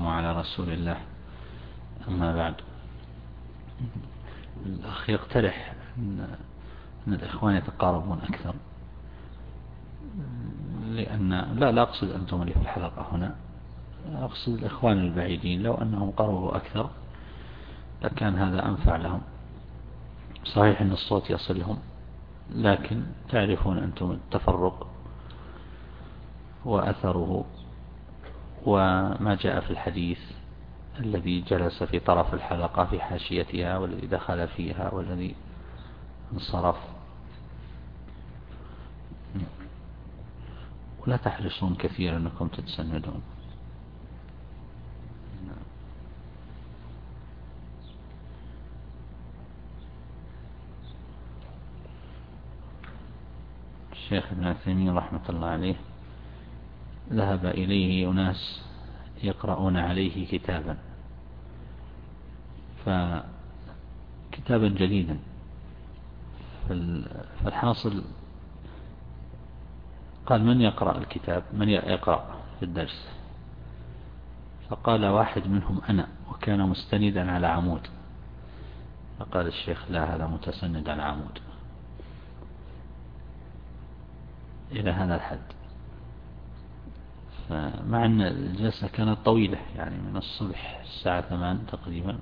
والسلام على رسول الله. أما بعد، الأخ يقترح أن الإخوان يتقاربون أكثر، لأن لا أقصد أنتم اللي في الحلقة هنا، أقصد الإخوان البعيدين، لو أنهم قربوا أكثر لكان هذا أنفع لهم. صحيح أن الصوت يصلهم، لكن تعرفون أنتم التفرق وأثره، وما جاء في الحديث الذي جلس في طرف الحلقة في حاشيتها، والذي دخل فيها، والذي انصرف. ولا تحرصون كثيرا أنكم تتسندون. الشيخ ابن عثيمين رحمة الله عليه ذهب إليه أناس يقرؤون عليه كتابا، فكتابا جديدا، فالحاصل قال: من يقرأ الكتاب؟ من يقرأ في الدرس؟ فقال واحد منهم: أنا، وكان مستندا على عمود. فقال الشيخ: لا، هذا متسند على عمود. إلى هذا الحد. فمع أن الجلسة كانت طويلة، يعني من الصبح الساعة 8 تقريبا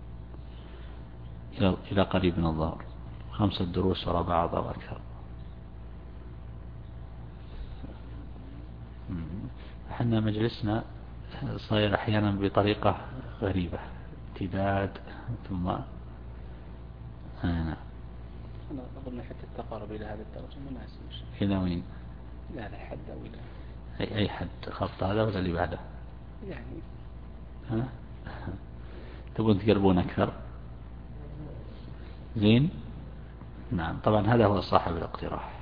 إلى قريب من الظهر، 5 دروس وراء بعض أو أكثر. احنا مجلسنا صاير أحيانا بطريقة غريبة، امتداد ثم أنا أظن حتى التقارب إلى هذا الدرجة مناسب. إلى وين؟ لا حد أو إلى أي حد خط هذا ولا اللي بعده يعني. ها؟ تبون تقربون أكثر؟ زين. نعم، طبعا هذا هو صاحب الاقتراح.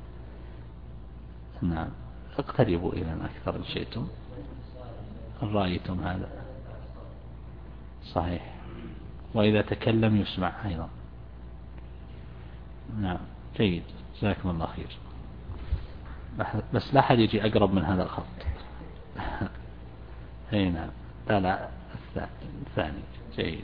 نعم، اقتربوا إلى أكثر إن شئتم، إن رأيتم هذا صحيح. وإذا تكلم يسمع أيضا. نعم، جيد، جزاكم الله خير. بس لا أحد يجي أقرب من هذا الخط. أي نعم، لا الثاني جيد.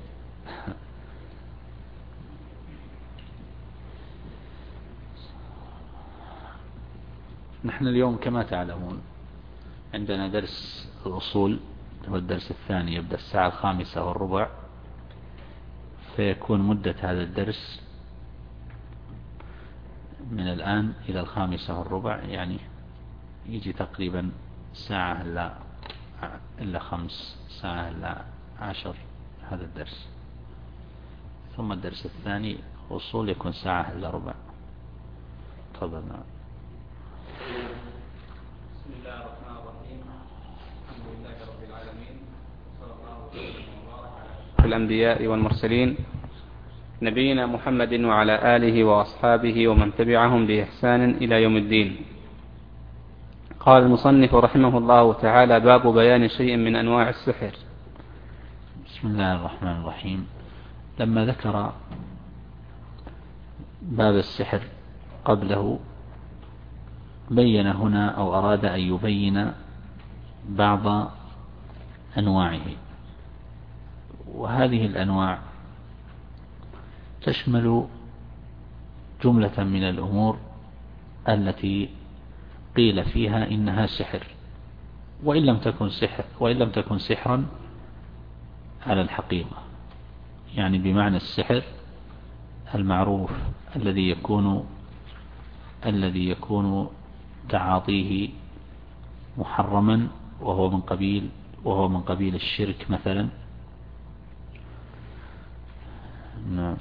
نحن اليوم كما تعلمون عندنا درس الأصول، هو الدرس الثاني، يبدأ الساعة 5:15، فيكون مدة هذا الدرس من الآن إلى 5:15، يعني يجي تقريبا ساعة إلا 5 ساعة إلا 10 هذا الدرس. ثم الدرس الثاني أصول يكون ساعة إلا ربع. تفضلنا. بسم الله الرحمن الرحيم. الحمد لله رب العالمين، صلى الله وسلم وبارك على الأنبياء والمرسلين، نبينا محمد وعلى آله وأصحابه ومن تبعهم بإحسان إلى يوم الدين. قال المصنف رحمه الله تعالى: باب بيان شيء من أنواع السحر. بسم الله الرحمن الرحيم. لما ذكر باب السحر قبله، بين هنا أو أراد أن يبين بعض أنواعه، وهذه الأنواع تشمل جملة من الأمور التي قيل فيها إنها سحر، وإن لم تكن سحرا على الحقيقة، يعني بمعنى السحر المعروف الذي يكون تعاطيه محرما، وهو من قبيل الشرك مثلا. نعم.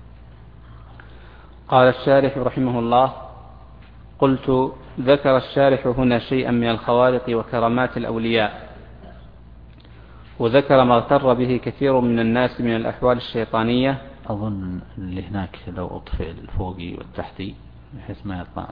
قال الشارح رحمه الله: قلت: ذكر الشارح هنا شيئا من الخوارق وكرامات الأولياء، وذكر ما اغتر به كثير من الناس من الأحوال الشيطانية. أظن اللي هناك لو أطفئ الفوقي والتحتي بحيث ما يطلع.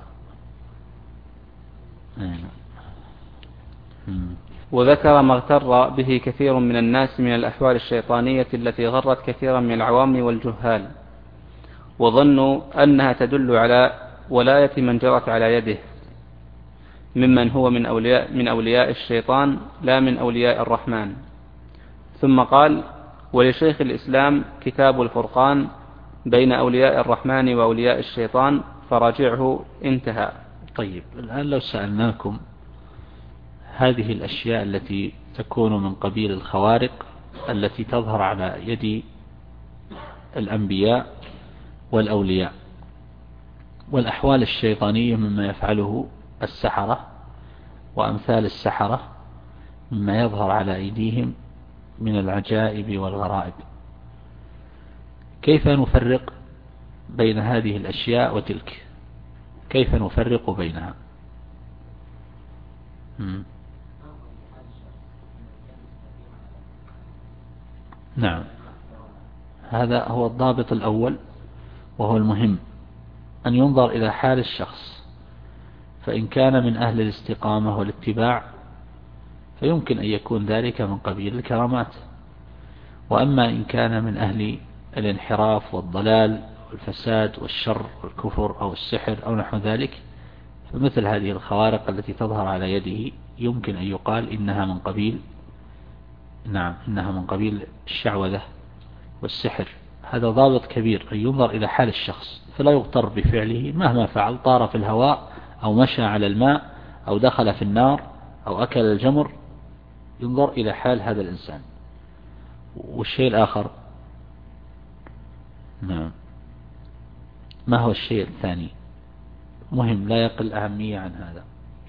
وذكر ما اغتر به كثير من الناس من الأحوال الشيطانية التي غرت كثيرا من العوام والجهال، وظنوا أنها تدل على ولاية من جرت على يده ممن هو من أولياء الشيطان لا من أولياء الرحمن، ثم قال: ولشيخ الإسلام كتاب الفرقان بين أولياء الرحمن وأولياء الشيطان فراجعه. انتهى. طيب، الآن لو سألناكم هذه الأشياء التي تكون من قبيل الخوارق التي تظهر على يد الأنبياء والأولياء والأحوال الشيطانية مما يفعله السحرة وأمثال السحرة مما يظهر على أيديهم من العجائب والغرائب، كيف نفرق بين هذه الأشياء وتلك؟ كيف نفرق بينها؟ نعم، هذا هو الضابط الأول وهو المهم، أن ينظر إلى حال الشخص، فإن كان من أهل الاستقامة والاتباع فيمكن أن يكون ذلك من قبيل الكرامات، وأما إن كان من أهل الانحراف والضلال والفساد والشر والكفر أو السحر أو نحو ذلك، فمثل هذه الخوارق التي تظهر على يده يمكن أن يقال إنها من قبيل إنها من قبيل الشعوذة والسحر. هذا ضابط كبير، أن ينظر إلى حال الشخص فلا يغتر بفعله مهما فعل، طار في الهواء أو مشى على الماء أو دخل في النار أو أكل الجمر، ينظر إلى حال هذا الإنسان. والشيء الآخر، نعم، ما هو الشيء الثاني؟ مهم لا يقل أهمية عن هذا.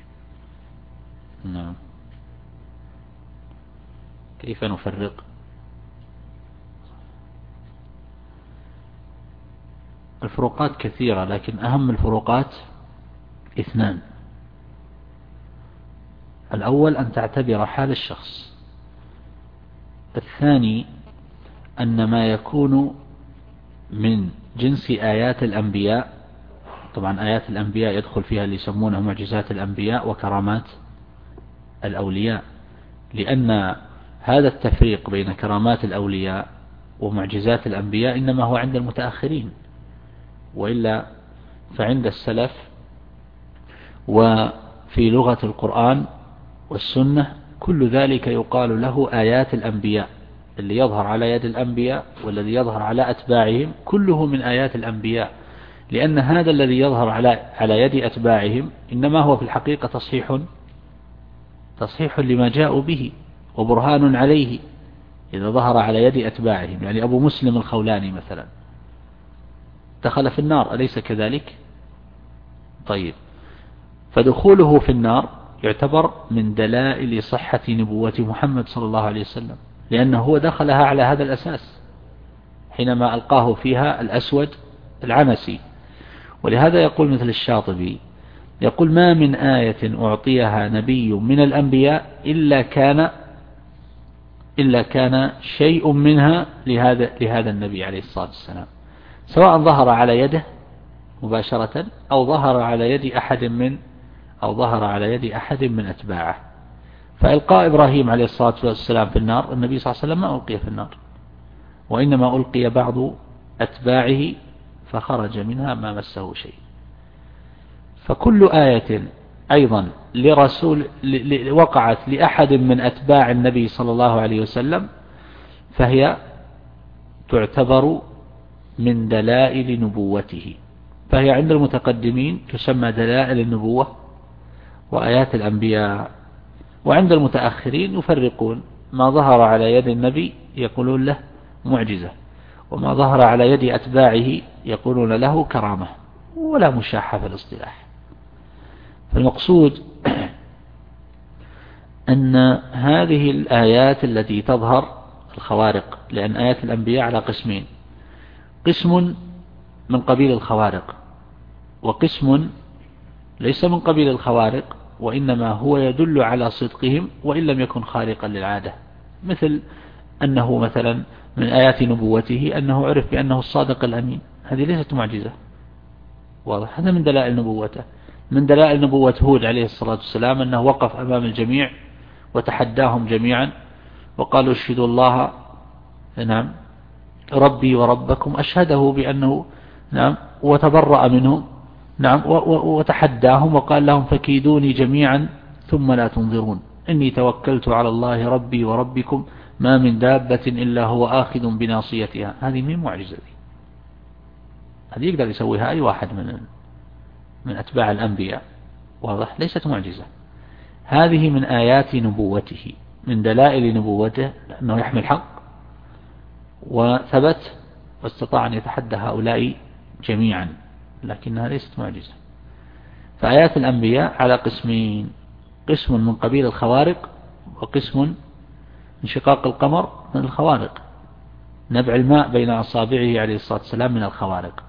نعم، كيف نفرق؟ الفروقات كثيرة، لكن أهم الفروقات اثنان. الأول أن تعتبر حال الشخص، الثاني أن ما يكون من جنس آيات الأنبياء، طبعا آيات الأنبياء يدخل فيها اللي يسمونها معجزات الأنبياء وكرامات الأولياء، لأن هذا التفريق بين كرامات الأولياء ومعجزات الأنبياء إنما هو عند المتأخرين، وإلا فعند السلف وفي لغة القرآن والسنة كل ذلك يقال له آيات الأنبياء. اللي يظهر على يد الأنبياء والذي يظهر على أتباعهم كله من آيات الأنبياء، لأن هذا الذي يظهر على يد أتباعهم إنما هو في الحقيقة تصحيح لما جاءوا به وبرهان عليه إذا ظهر على يد أتباعهم. يعني أبو مسلم الخولاني مثلا دخل في النار، أليس كذلك؟ طيب، فدخوله في النار يعتبر من دلائل صحة نبوة محمد صلى الله عليه وسلم، لأنه هو دخلها على هذا الأساس حينما ألقاه فيها الأسود العنسي. ولهذا يقول مثل الشاطبي، يقول: ما من آية أعطيها نبي من الأنبياء إلا كان شيء منها لهذا النبي عليه الصلاة والسلام، سواء ظهر على يده مباشرة أو ظهر على يد أحد من أتباعه. فإلقاء إبراهيم عليه الصلاة والسلام في النار، النبي صلى الله عليه وسلم ما ألقي في النار، وإنما ألقي بعض أتباعه فخرج منها ما مسه شيء. فكل آية أيضا لرسول وقعت لأحد من أتباع النبي صلى الله عليه وسلم فهي تعتبر من دلائل نبوته، فهي عند المتقدمين تسمى دلائل النبوة وآيات الأنبياء، وعند المتأخرين يفرقون ما ظهر على يد النبي يقولون له معجزة، وما ظهر على يد أتباعه يقولون له كرامة، ولا مشاحة في الاصطلاح. فالمقصود أن هذه الآيات التي تظهر الخوارق، لأن آيات الأنبياء على قسمين: قسم من قبيل الخوارق، وقسم ليس من قبيل الخوارق وإنما هو يدل على صدقهم وإن لم يكن خارقا للعادة، مثل أنه مثلا من آيات نبوته أنه عرف بأنه الصادق الأمين، هذه ليست معجزة، واضح؟ هذا من دلائل نبوته. من دلائل نبوة هود عليه الصلاة والسلام أنه وقف أمام الجميع وتحداهم جميعا وقالوا: اشهدوا الله، نعم، ربي وربكم، أشهده بأنه، نعم، وتبرأ منهم، نعم، وتحداهم وقال لهم: فكيدوني جميعا ثم لا تنظرون، إني توكلت على الله ربي وربكم ما من دابة إلا هو آخذ بناصيتها. هذه من معجزة دي. هذه يقدر يسويها أي واحد من أتباع الأنبياء. واضح؟ ليست معجزة. هذه من آيات نبوته، من دلائل نبوته، لأنه يحمل حق وثبت واستطاع أن يتحدى هؤلاء جميعا، لكنها ليست معجزة. فآيات الأنبياء على قسمين: قسم من قبيل الخوارق، وقسم انشقاق القمر من الخوارق. نبع الماء بين أصابعه عليه الصلاة والسلام من الخوارق.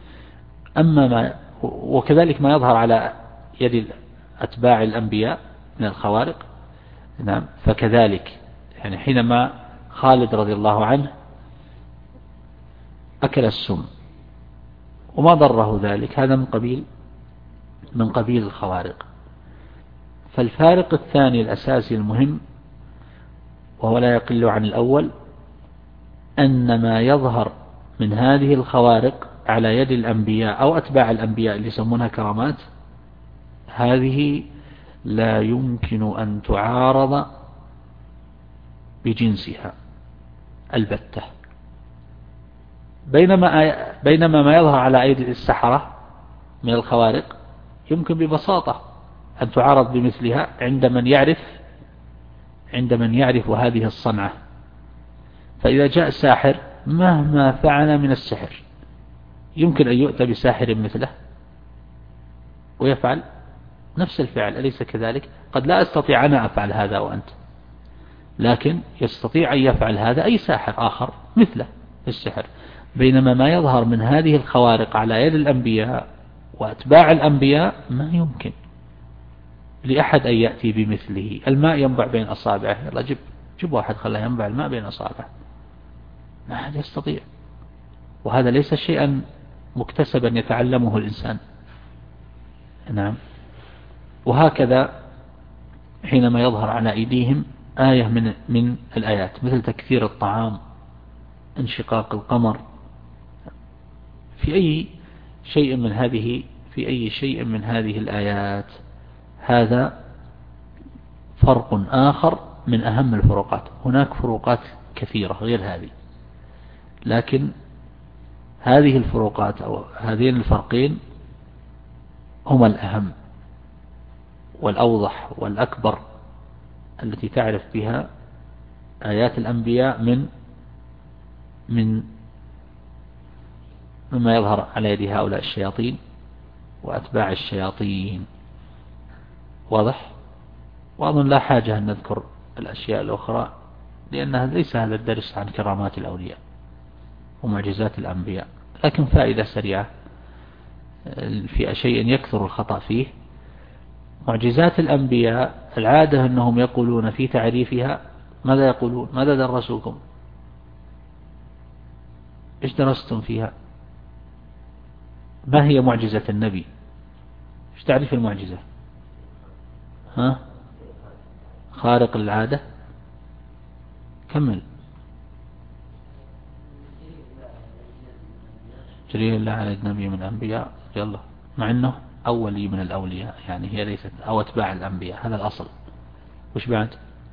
وكذلك ما يظهر على يد أتباع الأنبياء من الخوارق. نعم. فكذلك يعني حينما خالد رضي الله عنه أكل السم وما ضره ذلك، هذا من قبيل الخوارق. فالفارق الثاني الأساسي المهم، وهو لا يقل عن الأول، أن ما يظهر من هذه الخوارق على يد الأنبياء أو أتباع الأنبياء اللي يسمونها كرامات، هذه لا يمكن أن تعارض بجنسها البتة. بينما ما يظهر على أيدي السحرة من الخوارق يمكن ببساطة أن تعارض بمثلها عند من يعرف هذه الصنعة. فإذا جاء ساحر مهما فعل من السحر يمكن أن يؤتى بساحر مثله ويفعل نفس الفعل، أليس كذلك؟ قد لا أستطيع أنا أفعل هذا وأنت، لكن يستطيع أن يفعل هذا أي ساحر آخر مثله في السحر. بينما ما يظهر من هذه الخوارق على يد الأنبياء وأتباع الأنبياء ما يمكن لأحد أن يأتي بمثله. الماء ينبع بين أصابعه، يلا جب واحد خلاه ينبع الماء بين أصابعه، ما أحد يستطيع. وهذا ليس شيئا مكتسبا يتعلمه الإنسان. نعم. وهكذا حينما يظهر على أيديهم آية من الآيات مثل تكثير الطعام، انشقاق القمر، في أي شيء من هذه الآيات، هذا فرق آخر من أهم الفروقات. هناك فروقات كثيرة غير هذه، لكن هذه الفروقات أو هذين الفرقين هما الأهم والأوضح والأكبر التي تعرف بها آيات الأنبياء مما يظهر على يد هؤلاء الشياطين وأتباع الشياطين. واضح؟ وأظن لا حاجة أن نذكر الأشياء الأخرى، لأنها ليس هذا الدرس عن كرامات الأولياء ومعجزات الأنبياء. لكن فائدة سريعة في شيء يكثر الخطأ فيه: معجزات الأنبياء العادة أنهم يقولون في تعريفها ماذا يقولون؟ ماذا درسوكم؟ إيش درستم فيها؟ ما هي معجزة النبي؟ إيش تعرف المعجزة؟ خارق العادة. كمل. جريه الله على النبي من الأنبياء، يلا، مع أنه أولي من الأولياء، يعني هي ليست أو أتباع الأنبياء، هذا الأصل. وش بعد؟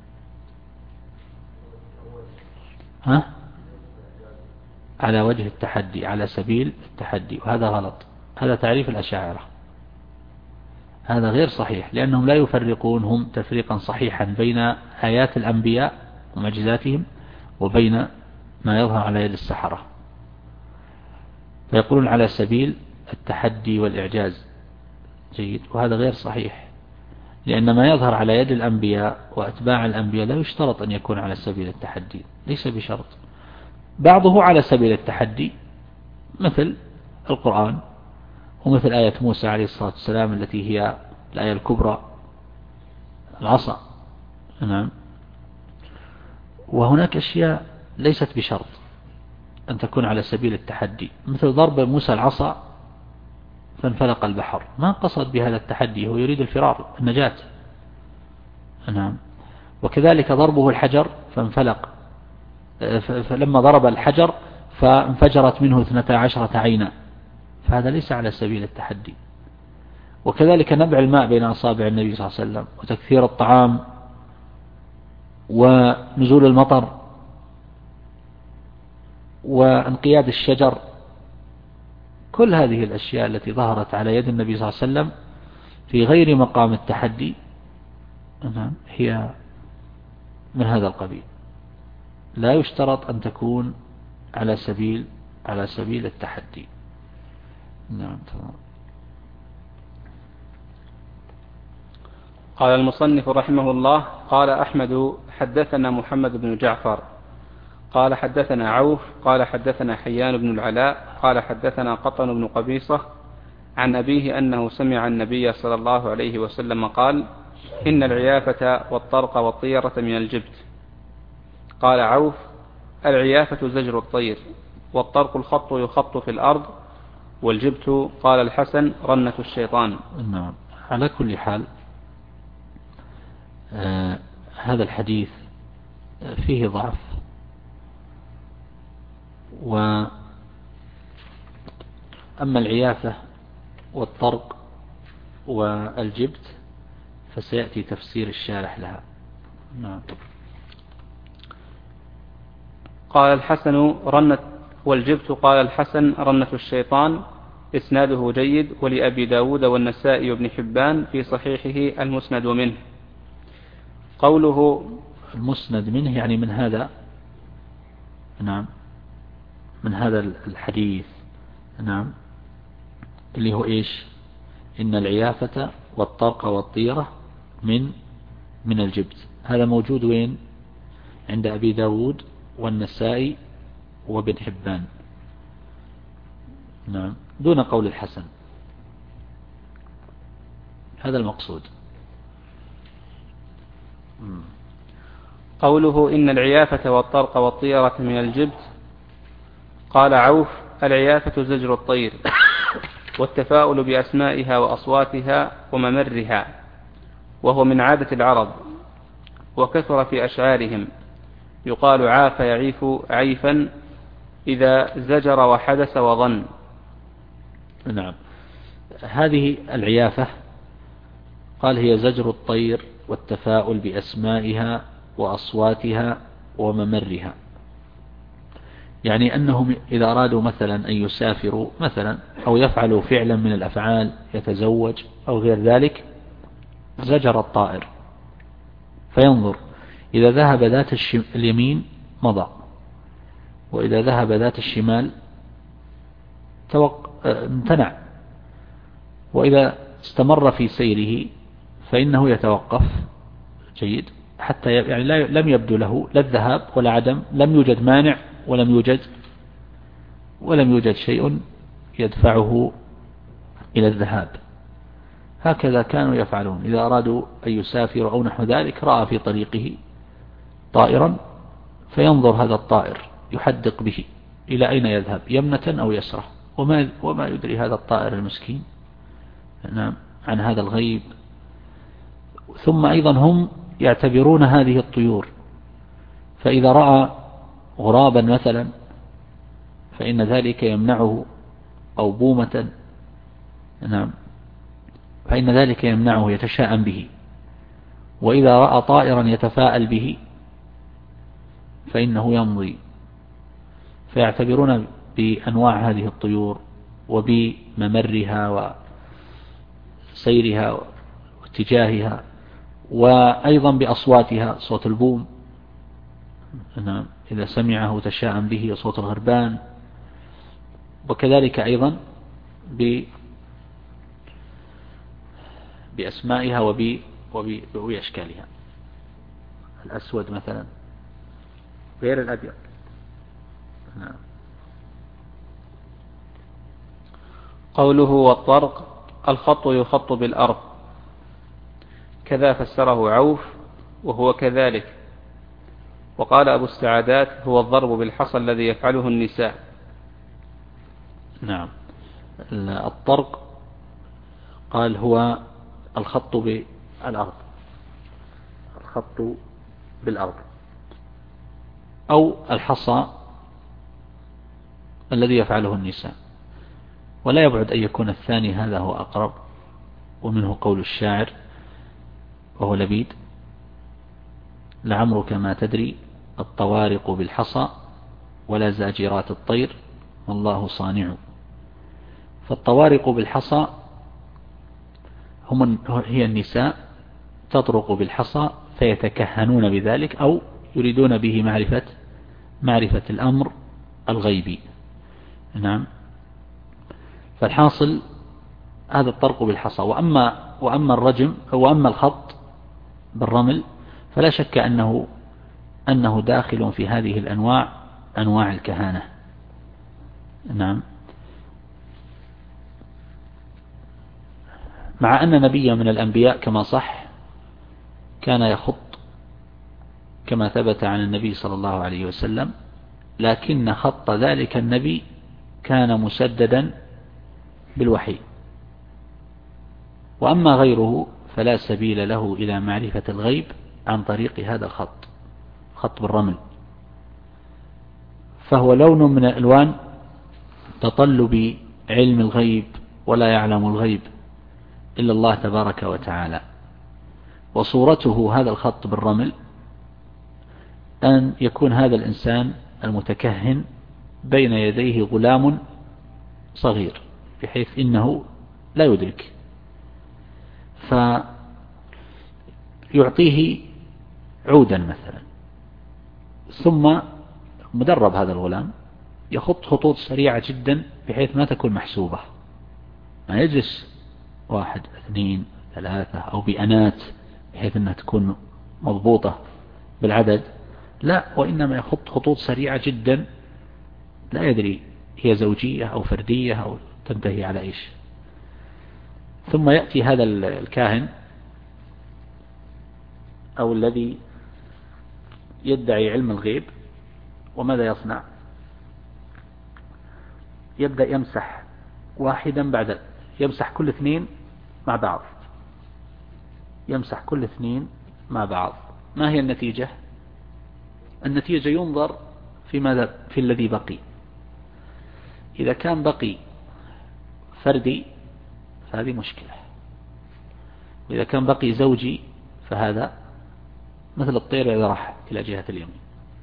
على وجه التحدي، على سبيل التحدي، وهذا غلط. هذا تعريف الأشاعرة، هذا غير صحيح، لأنهم لا يفرقون هم تفريقا صحيحا بين آيات الأنبياء ومعجزاتهم وبين ما يظهر على يد السحرة، فيقولون على سبيل التحدي والإعجاز. جيد. وهذا غير صحيح، لأن ما يظهر على يد الأنبياء وأتباع الأنبياء لا يشترط أن يكون على سبيل التحدي، ليس بشرط. بعضه على سبيل التحدي مثل القرآن، ومثل آية موسى عليه الصلاة والسلام التي هي الآية الكبرى، العصا. نعم. وهناك أشياء ليست بشرط أن تكون على سبيل التحدي، مثل ضرب موسى العصا فانفلق البحر، ما قصد بهذا التحدي، هو يريد الفرار، النجاة. نعم. وكذلك ضربه الحجر فانفلق، فلما ضرب الحجر فانفجرت منه 12 عينا، فهذا ليس على سبيل التحدي. وكذلك نبع الماء بين أصابع النبي صلى الله عليه وسلم، وتكثير الطعام، ونزول المطر وانقياد الشجر، كل هذه الأشياء التي ظهرت على يد النبي صلى الله عليه وسلم في غير مقام التحدي هي من هذا القبيل، لا يشترط أن تكون على سبيل التحدي. نعم. قال المصنف رحمه الله: قال أحمد حدثنا محمد بن جعفر قال حدثنا عوف قال حدثنا حيان بن العلاء قال حدثنا قطن بن قبيصة عن أبيه أنه سمع النبي صلى الله عليه وسلم قال: إن العيافة والطرق والطيرة من الجبت. قال عوف: العيافة زجر الطير، والطرق الخط يخط في الأرض، والجبت قال الحسن رنة الشيطان. نعم. على كل حال هذا الحديث فيه ضعف، وأما العيافة والطرق والجبت فسيأتي تفسير الشارح لها. نعم. قال الحسن رنة، والجبت قال الحسن رنة الشيطان. إسناده جيد، ولأبي داود والنسائي وابن حبان في صحيحه المسند منه. قوله المسند منه يعني من هذا، نعم، من هذا الحديث، نعم، اللي هو إيش؟ إن العيافة والطرق والطيرة من الجبت. هذا موجود وين؟ عند أبي داود والنسائي وابن حبان، نعم، دون قول الحسن. هذا المقصود. قوله إن العيافة والطرق والطيرة من الجبت. قال عوف: العيافة زجر الطير، والتفاؤل بأسمائها وأصواتها وممرها، وهو من عادة العرب، وكثر في أشعارهم. يقال عاف يعيف عيفا إذا زجر وحدث وظن. نعم. هذه العيافة قال هي زجر الطير والتفاؤل بأسمائها وأصواتها وممرها، يعني أنهم إذا أرادوا مثلا أن يسافروا مثلا أو يفعلوا فعلا من الأفعال، يتزوج أو غير ذلك، زجر الطائر فينظر، إذا ذهب ذات اليمين مضى، وإذا ذهب ذات الشمال امتنع، وإذا استمر في سيره فإنه يتوقف. جيد. حتى يعني لم يبدو له لا الذهاب ولا عدم، لم يوجد مانع ولم يوجد شيء يدفعه إلى الذهاب. هكذا كانوا يفعلون إذا أرادوا أن يسافروا أو نحو ذلك، رأى في طريقه طائرا فينظر هذا الطائر يحدق به إلى أين يذهب، يمنة أو يسرة، وما يدري هذا الطائر المسكين، نعم، عن هذا الغيب. ثم أيضا هم يعتبرون هذه الطيور، فإذا رأى غرابا مثلا فإن ذلك يمنعه، أو بومة، نعم، فإن ذلك يمنعه، يتشاءم به. وإذا رأى طائرا يتفاءل به فإنه يمضي. فيعتبرون بأنواع هذه الطيور وبممرها وسيرها واتجاهها، وأيضا بأصواتها، صوت البوم، نعم، إذا سمعه تشاءم به، صوت الغربان، وكذلك أيضا بأسمائها وبأشكالها، الأسود مثلا غير الأبيض. نعم. قوله والطرق الخط يخط بالأرض، كذا فسره عوف وهو كذلك. وقال أبو السعادات هو الضرب بالحصى الذي يفعله النساء. نعم. الطرق قال هو الخط بالأرض، الخط بالأرض، أو الحصى الذي يفعله النساء. ولا يبعد أن يكون الثاني هذا هو أقرب، ومنه قول الشاعر وهو لبيد: لعمرك ما تدري الطوارق بالحصى ولا زاجرات الطير والله صانع. فالطوارق بالحصى هي النساء تطرق بالحصى فيتكهنون بذلك أو يريدون به معرفة الأمر الغيبي. نعم. فالحاصل هذا الطرق بالحصى. وأما الرجم وأما الخط بالرمل فلا شك أنه داخل في هذه أنواع الكهانة. نعم. مع أن نبيا من الأنبياء كما صح كان يخط كما ثبت عن النبي صلى الله عليه وسلم، لكن خط ذلك النبي كان مسددا بالوحي، وأما غيره فلا سبيل له إلى معرفة الغيب عن طريق هذا خط بالرمل، فهو لون من الألوان تطلب علم الغيب، ولا يعلم الغيب إلا الله تبارك وتعالى. وصورته هذا الخط بالرمل أن يكون هذا الإنسان المتكهن بين يديه غلام صغير بحيث إنه لا يدرك، فيعطيه عودا مثلا، ثم مدرب هذا الغلام يخط خطوط سريعة جدا بحيث ما تكون محسوبة، ما يجلس 1 2 3 أو بأنات بحيث أنها تكون مضبوطة بالعدد، لا، وإنما يخط خطوط سريعة جدا لا يدري هي زوجية أو فردية أو تنتهي على إيش. ثم يأتي هذا الكاهن أو الذي يدعي علم الغيب، وماذا يصنع؟ يبدأ يمسح واحدا بعد، يمسح كل 2 مع بعض، يمسح كل 2 مع بعض. ما هي النتيجة؟ النتيجة ينظر في الذي بقي. إذا كان بقي فردي فهذه مشكلة، وإذا كان بقي زوجي فهذا مثل الطير إذا راح إلى جهة اليمين.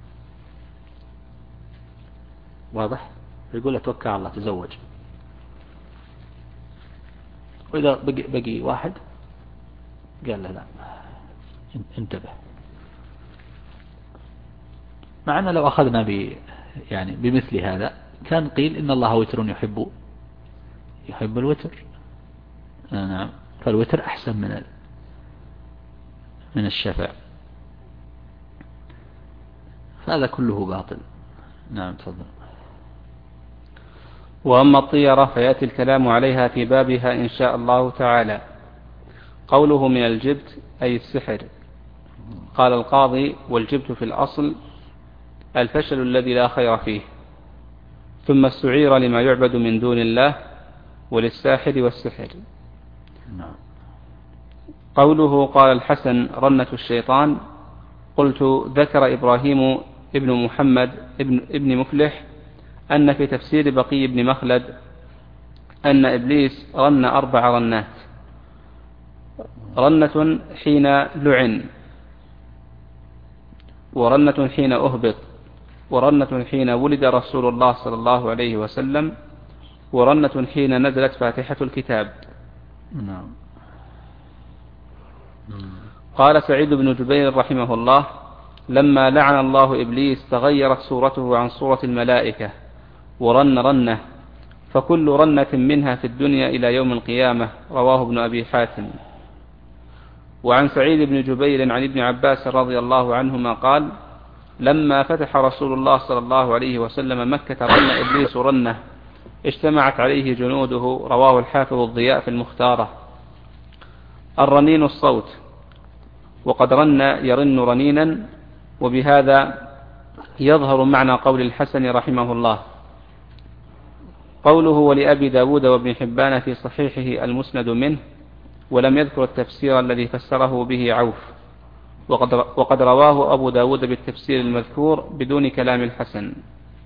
واضح؟ يقول له توكل على الله تزوج، وإذا بقي واحد قال له لا انتبه. مع أن لو أخذنا بمثل هذا كان قيل إن الله وتر يحب الوتر. نعم. فالوتر أحسن من الشفع، فهذا كله باطل. نعم تفضل. وأما الطيرة فيأتي الكلام عليها في بابها إن شاء الله تعالى. قوله من الجبت أي السحر. قال القاضي: والجبت في الأصل الفشل الذي لا خير فيه، ثم استعير لما يعبد من دون الله وللساحر والسحر. قوله قال الحسن رنة الشيطان. قلت: ذكر إبراهيم ابن محمد ابن مفلح أن في تفسير بقي بن مخلد أن إبليس رن 4 رنات: رنة حين لعن، ورنة حين أهبط، ورنة حين ولد رسول الله صلى الله عليه وسلم، ورنة حين نزلت فاتحة الكتاب. قال سعيد بن جبير رحمه الله: لما لعن الله إبليس تغيرت صورته عن صورة الملائكة ورن رنة، فكل رنة منها في الدنيا إلى يوم القيامة. رواه ابن أبي حاتم. وعن سعيد بن جبير عن ابن عباس رضي الله عنهما قال: لما فتح رسول الله صلى الله عليه وسلم مكة رن إبليس رنة اجتمعت عليه جنوده. رواه الحافظ الضياء في المختارة. الرنين الصوت، وقد رن يرن رنينا، وبهذا يظهر معنى قول الحسن رحمه الله. قوله ولأبي داود وابن حبان في صحيحه المسند منه، ولم يذكر التفسير الذي فسره به عوف، وقد رواه أبو داود بالتفسير المذكور بدون كلام الحسن.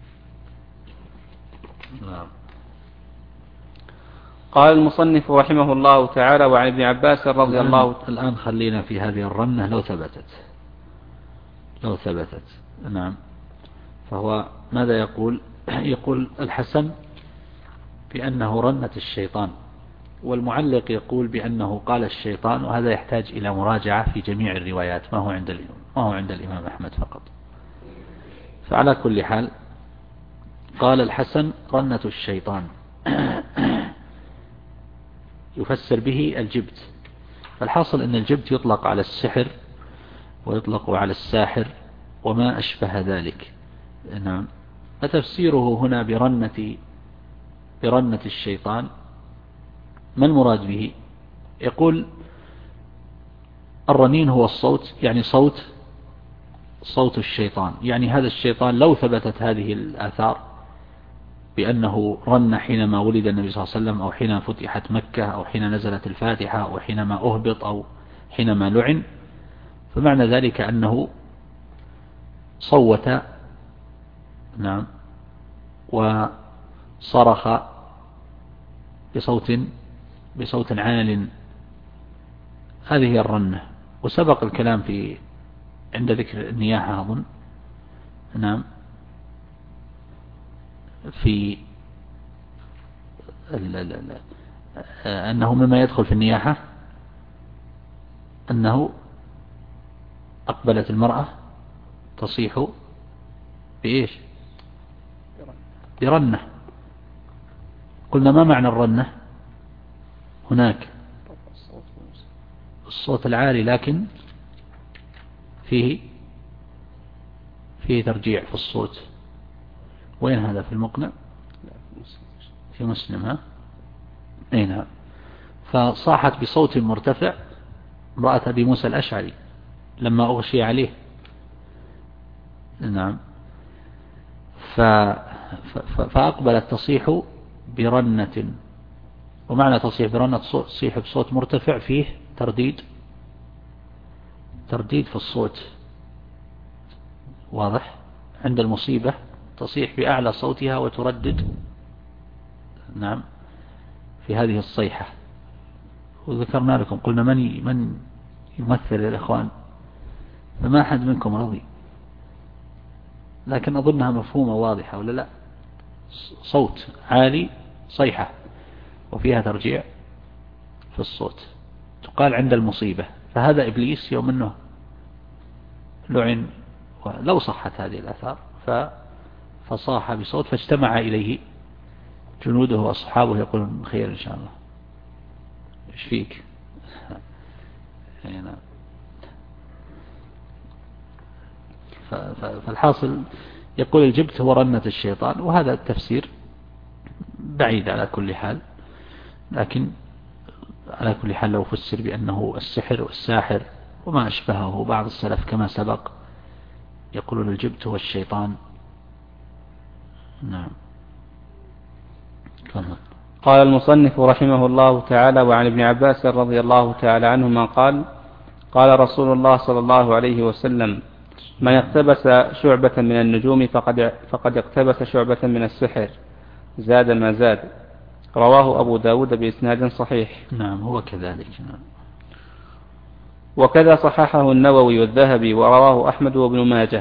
قال المصنف رحمه الله تعالى: وعن ابن عباس رضي الله الآن خلينا في هذه الرنة لو ثبتت. نعم. فهو ماذا يقول؟ يقول الحسن بأنه رنة الشيطان، والمعلق يقول بأنه قال الشيطان، وهذا يحتاج إلى مراجعة في جميع الروايات، ما هو عند الإمام أحمد فقط. فعلى كل حال قال الحسن رنة الشيطان يفسر به الجبت. فالحاصل أن الجبت يطلق على السحر ويطلق على الساحر وما أشبه ذلك. نعم. فتفسيره هنا برنة الشيطان ما المراد به؟ يقول الرنين هو الصوت، يعني صوت الشيطان، يعني هذا الشيطان لو ثبتت هذه الآثار بأنه رن حينما ولد النبي صلى الله عليه وسلم، أو حين فتحت مكة، أو حين نزلت الفاتحة، أو حينما أهبط، أو حينما لعن، فمعنى ذلك أنه صوت، نعم، وصرخ بصوت عال. هذه هي الرنة. وسبق الكلام عند ذكر النياحة أظن، نعم، في أنه مما يدخل في النياحة أنه أقبلت المرأة تصيح بإيش؟ برنة. قلنا ما معنى الرنة هناك؟ الصوت العالي، لكن فيه ترجيع في الصوت. وين هذا؟ في المقنع؟ في مسلم. ها؟ أي نعم. فصاحت بصوت مرتفع امرأة أبي موسى الأشعري لما أغشي عليه. نعم. فأقبلت تصيح برنة. ومعنى تصيح برنة تصيح بصوت مرتفع فيه ترديد في الصوت، واضح. عند المصيبة تصيح بأعلى صوتها وتردد، نعم، في هذه الصيحة. وذكرنا لكم قلنا من يمثل الإخوان، فما أحد منكم رضي، لكن أظنها مفهومة واضحة ولا لا؟ صوت عالي، صيحة، وفيها ترجيع في الصوت، تقال عند المصيبة. فهذا إبليس يوم أنه لعن، لو صحت هذه الآثار، فصاح بصوت فاجتمع إليه جنوده وأصحابه يقولون خير إن شاء الله، إيش فيك؟ هنا. فالحاصل يقول الجبت هو رنة الشيطان، وهذا التفسير بعيد على كل حال، لكن على كل حال لو فسر بأنه السحر والساحر وما أشبهه، بعض السلف كما سبق يقولون الجبت هو الشيطان. نعم. قال المصنف رحمه الله تعالى: وعن ابن عباس رضي الله تعالى عنهما قال: قال رسول الله صلى الله عليه وسلم: من اقتبس شعبة من النجوم فقد اقتبس شعبة من السحر، زاد ما زاد. رواه أبو داود بإسناد صحيح. نعم، هو كذلك. نعم. وكذا صححه النووي والذهبي، ورواه أحمد وابن ماجه.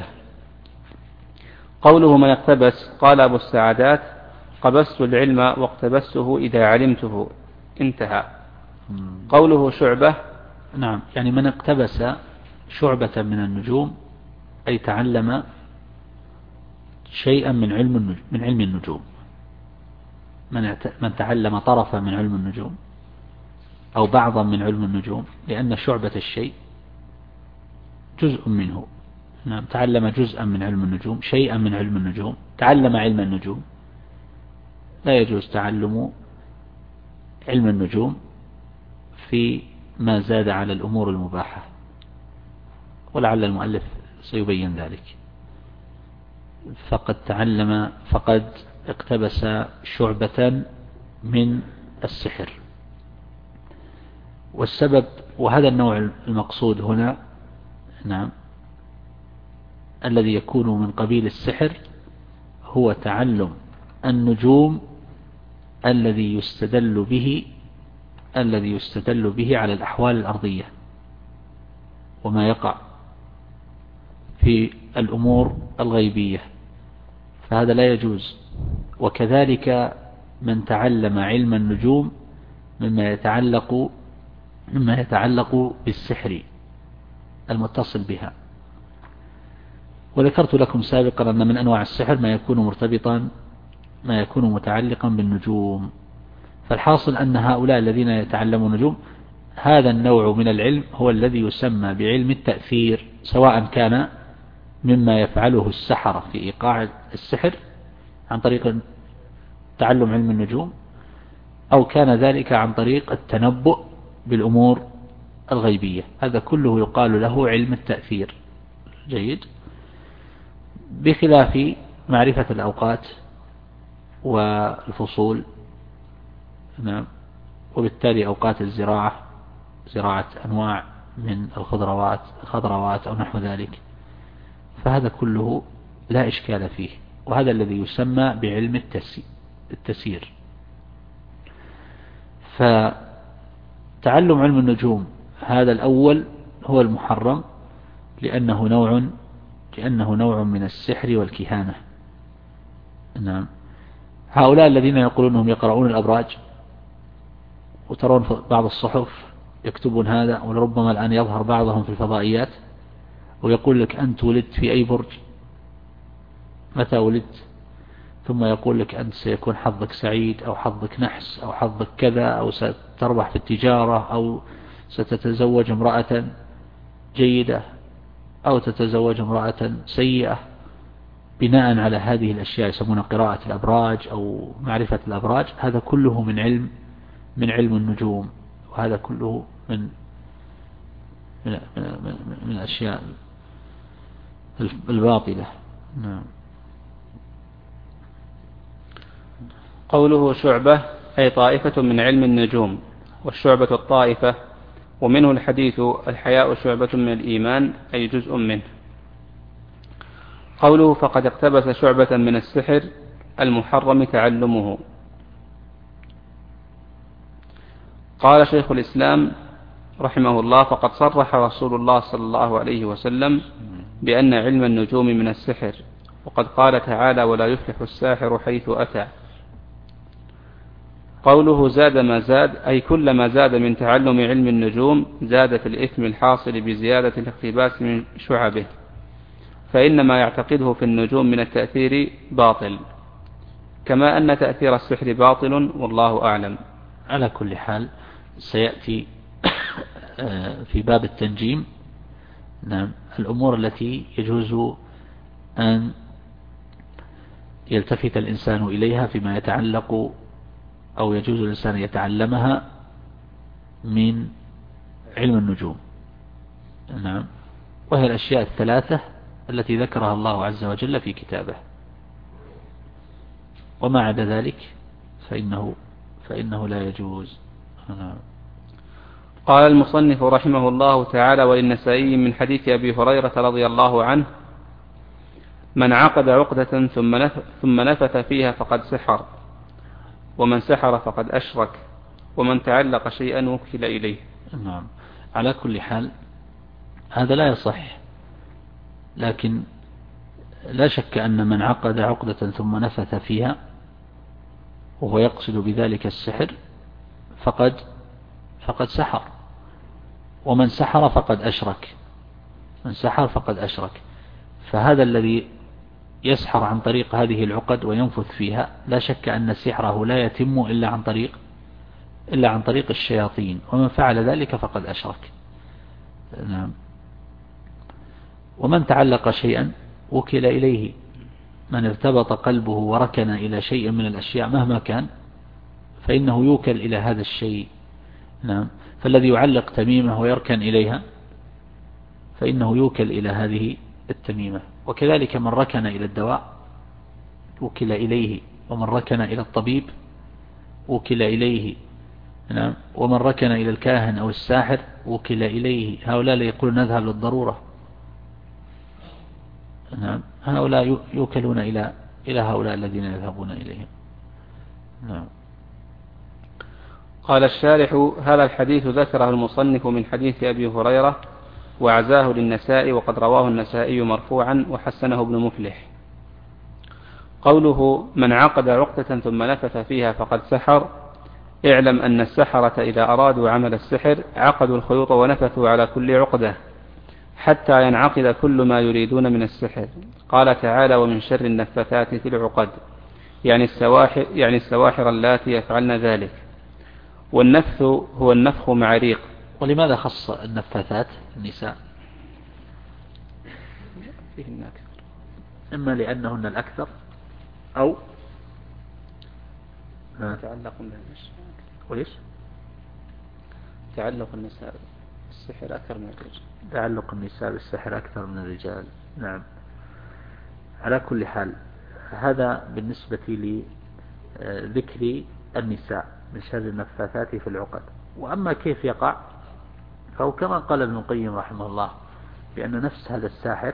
قوله من اقتبس، قال أبو السعادات: قبست العلم واقتبسته إذا علمته، انتهى. قوله شعبة، نعم، يعني من اقتبس شعبة من النجوم أي تعلم شيئا من علم النجوم. من تعلم طرفا من علم النجوم أو بعضا من علم النجوم، لأن شعبة الشيء جزء منه. نعم، تعلم جزءا من علم النجوم، شيئا من علم النجوم، تعلم علم النجوم. لا يجوز تعلم علم النجوم في ما زاد على الأمور المباحة، ولعل المؤلف سيبين ذلك. فقد اقتبس شعبة من السحر. والسبب، وهذا النوع المقصود هنا، نعم، الذي يكون من قبيل السحر، هو تعلم النجوم الذي يستدل به على الأحوال الأرضية وما يقع في الأمور الغيبية. فهذا لا يجوز. وكذلك من تعلم علم النجوم مما يتعلق بالسحر المتصل بها. وذكرت لكم سابقا أن من أنواع السحر ما يكون متعلقا بالنجوم. فالحاصل أن هؤلاء الذين يتعلمون النجوم هذا النوع من العلم هو الذي يسمى بعلم التأثير، سواء كان مما يفعله السحرة في إيقاع السحر عن طريق تعلم علم النجوم، أو كان ذلك عن طريق التنبؤ بالأمور الغيبية. هذا كله يقال له علم التأثير. جيد. بخلاف معرفة الأوقات والفصول، نعم، وبالتالي أوقات الزراعة، زراعة أنواع من الخضروات أو نحو ذلك، فهذا كله لا إشكال فيه، وهذا الذي يسمى بعلم التسيير. فتعلم علم النجوم هذا الأول هو المحرم، لأنه نوع من السحر والكهانة. نعم. هؤلاء الذين يقولون أنهم يقرؤون الأبراج، وترون بعض الصحف يكتبون هذا، ولربما الآن يظهر بعضهم في الفضائيات ويقول لك أنت ولدت في أي برج، متى ولدت، ثم يقول لك أنت سيكون حظك سعيد أو حظك نحس أو حظك كذا، أو ستربح في التجارة، أو ستتزوج امرأة جيدة أو تتزوج امرأة سيئة، بناء على هذه الأشياء يسمون قراءة الأبراج أو معرفة الأبراج. هذا كله من علم النجوم، وهذا كله من الأشياء الباطلة. نعم. قوله شعبة أي طائفة من علم النجوم، والشعبة الطائفة، ومنه الحديث الحياء شعبة من الإيمان أي جزء منه. قوله فقد اقتبس شعبة من السحر المحرم تعلمه. قال شيخ الإسلام رحمه الله فقد صرح رسول الله صلى الله عليه وسلم بأن علم النجوم من السحر، وقد قال تعالى ولا يفلح الساحر حيث أتى. قوله زاد ما زاد أي كلما زاد من تعلم علم النجوم زاد في الإثم الحاصل بزيادة الاقتباس من شعبه، فإن ما يعتقده في النجوم من التأثير باطل، كما أن تأثير السحر باطل، والله أعلم. على كل حال سيأتي في باب التنجيم، نعم، الأمور التي يجوز أن يلتفت الإنسان إليها فيما يتعلق، أو يجوز الإنسان أن يتعلمها من علم النجوم. نعم. وهي الأشياء الثلاثة التي ذكرها الله عز وجل في كتابه، وما عدا ذلك فإنه لا يجوز. نعم. قال المصنف رحمه الله تعالى وللنسائي من حديث أبي هريرة رضي الله عنه من عقد عقدة ثم نفث فيها فقد سحر، ومن سحر فقد أشرك، ومن تعلق شيئا وكل إليه. نعم. على كل حال هذا لا يصح، لكن لا شك أن من عقد عقدة ثم نفث فيها وهو يقصد بذلك السحر فقد سحر، ومن سحر فقد أشرك، من سحر فقد أشرك. فهذا الذي يسحر عن طريق هذه العقد وينفث فيها لا شك أن سحره لا يتم إلا عن طريق الشياطين، ومن فعل ذلك فقد أشرك. نعم. ومن تعلق شيئا وكل إليه، من ارتبط قلبه وركن إلى شيء من الأشياء مهما كان فإنه يوكل إلى هذا الشيء. نعم. فالذي يعلق تميمة ويركن إليها فإنه يوكل إلى هذه التميمة. وكذلك من ركن إلى الدواء وكل إليه، ومن ركن إلى الطبيب وكل إليه. نعم. ومن ركن إلى الكاهن أو الساحر وكل إليه. هؤلاء لا يقولون نذهب للضرورة، نعم، هؤلاء يوكلون إلى هؤلاء الذين يذهبون إليهم. نعم. قال الشارح هذا الحديث ذكره المصنف من حديث أبي هريرة وعزاه للنسائي، وقد رواه النسائي مرفوعا وحسنه ابن مفلح. قوله من عقد عقدة ثم نفث فيها فقد سحر. اعلم أن السحرة إذا أرادوا عمل السحر عقدوا الخيوط ونفثوا على كل عقدة حتى ينعقد كل ما يريدون من السحر. قال تعالى ومن شر النفثات في العقد، يعني السواحر اللاتي يفعلن ذلك. والنفث هو النفخ مع ريق. ولماذا خص النفاثات النساء؟ فيهن أكثر، إما لأنهن الأكثر أو تعلق وليش تعلق النساء بالسحر أكثر من الرجال. تعلق النساء بالسحر أكثر من الرجال. نعم. على كل حال هذا بالنسبة لذكر النساء من شر النفاثات في العقد. وأما كيف يقع فهو كما قال ابن القيم رحمه الله بأن نفس هذا الساحر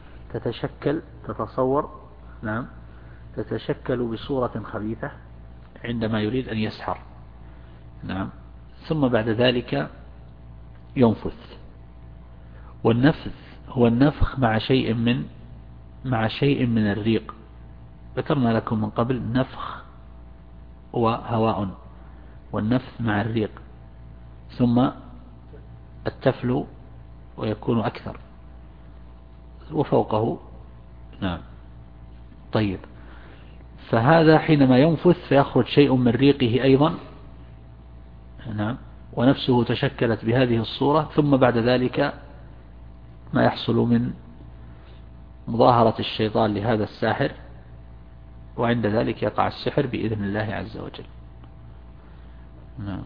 تتشكل بصورة خبيثة عندما يريد أن يسحر. نعم. ثم بعد ذلك ينفث. والنفث هو النفخ مع شيء من الريق. ذكرنا لكم من قبل نفخ هو هواء، والنفث مع الريق، ثم التفل ويكون أكثر وفوقه. نعم. طيب، فهذا حينما ينفث فيخرج شيء من ريقه أيضا. نعم. ونفسه تشكلت بهذه الصورة، ثم بعد ذلك ما يحصل من مظاهرة الشيطان لهذا الساحر، وعند ذلك يقع السحر بإذن الله عز وجل. نعم.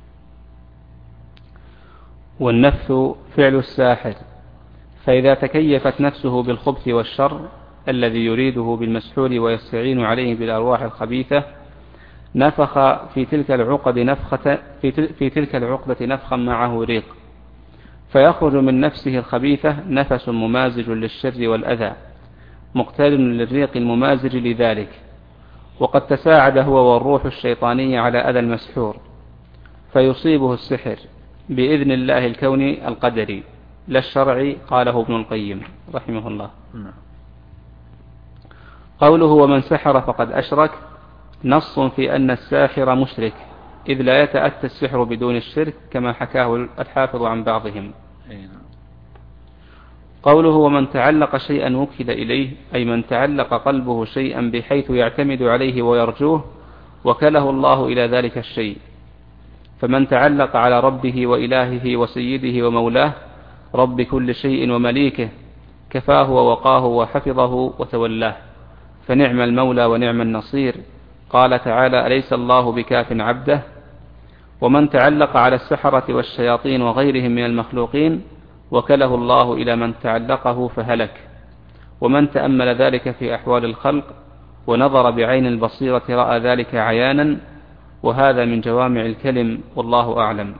والنفث فعل الساحر، فإذا تكيفت نفسه بالخبث والشر الذي يريده بالمسحور ويستعين عليه بالأرواح الخبيثة نفخ في تلك العقدة نفخا معه ريق، فيخرج من نفسه الخبيثة نفس ممازج للشر والأذى مقترن للريق الممازج لذلك، وقد تساعد هو والروح الشيطانية على أذى المسحور فيصيبه السحر بإذن الله الكوني القدري لا الشرعي. قاله ابن القيم رحمه الله. قوله ومن سحر فقد أشرك نص في أن الساحر مشرك، إذ لا يتأتى السحر بدون الشرك كما حكاه الحافظ عن بعضهم. قوله ومن تعلق شيئا وكل إليه، أي من تعلق قلبه شيئا بحيث يعتمد عليه ويرجوه وكله الله إلى ذلك الشيء. فمن تعلق على ربه وإلهه وسيده ومولاه رب كل شيء ومليكه كفاه ووقاه وحفظه وتولاه، فنعم المولى ونعم النصير. قال تعالى أليس الله بكاف عبده. ومن تعلق على السحرة والشياطين وغيرهم من المخلوقين وكله الله إلى من تعلقه فهلك. ومن تأمل ذلك في أحوال الخلق ونظر بعين البصيرة رأى ذلك عيانا، وهذا من جوامع الكلم والله أعلم.